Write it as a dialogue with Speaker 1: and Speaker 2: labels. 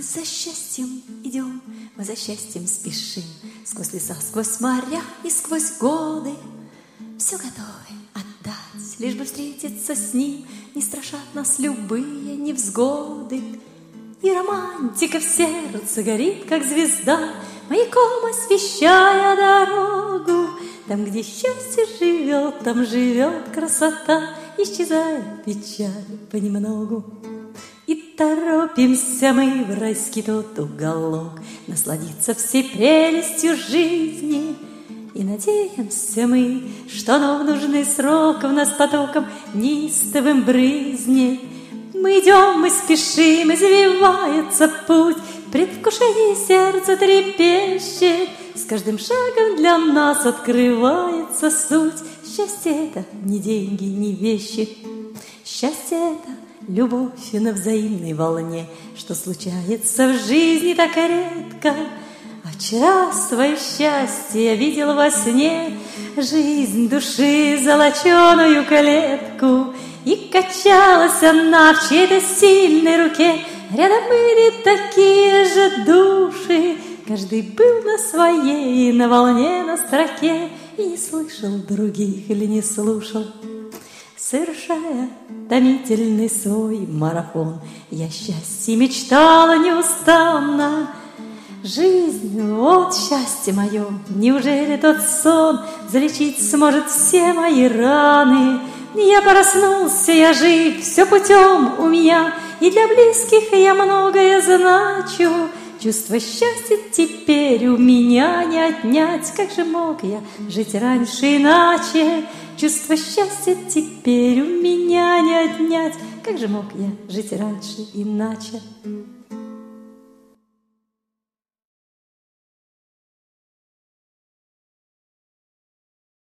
Speaker 1: за счастьем идем, мы за счастьем спешим, сквозь леса, сквозь моря и сквозь годы. Все готовы отдать, лишь бы встретиться с ним, не страшат нас любые невзгоды. И романтика в сердце горит, как звезда, маяком освещая дорогу. Там, где счастье живет, там живет красота, исчезает печаль понемногу. И торопимся мы в райский тот уголок, насладиться всей прелестью жизни. И надеемся мы, что оно в нужный срок в нас потоком неистовым брызнет. Мы идем, мы спешим, извивается путь, в предвкушении сердце трепещет. С каждым шагом для нас открывается суть. Счастье — это не деньги, не вещи. Счастье — это любовь на взаимной волне, что случается в жизни так редко. А вчера свое счастье я видел во сне, жизнь души золоченую клетку. И качалась она в чьей-то сильной руке. Рядом были такие же души. Каждый был на своей, на волне, на строке, и не слышал других или не слушал. Совершая томительный свой марафон, я счастье мечтала неустанно. Жизнь, вот счастье мое, неужели тот сон залечить сможет все мои раны? Я проснулся, я жив, все путем у меня, и для близких я многое значу. Чувство счастья теперь у меня не отнять. Как же мог я жить раньше иначе? Чувство счастья теперь у меня не отнять. Как же мог я жить раньше иначе?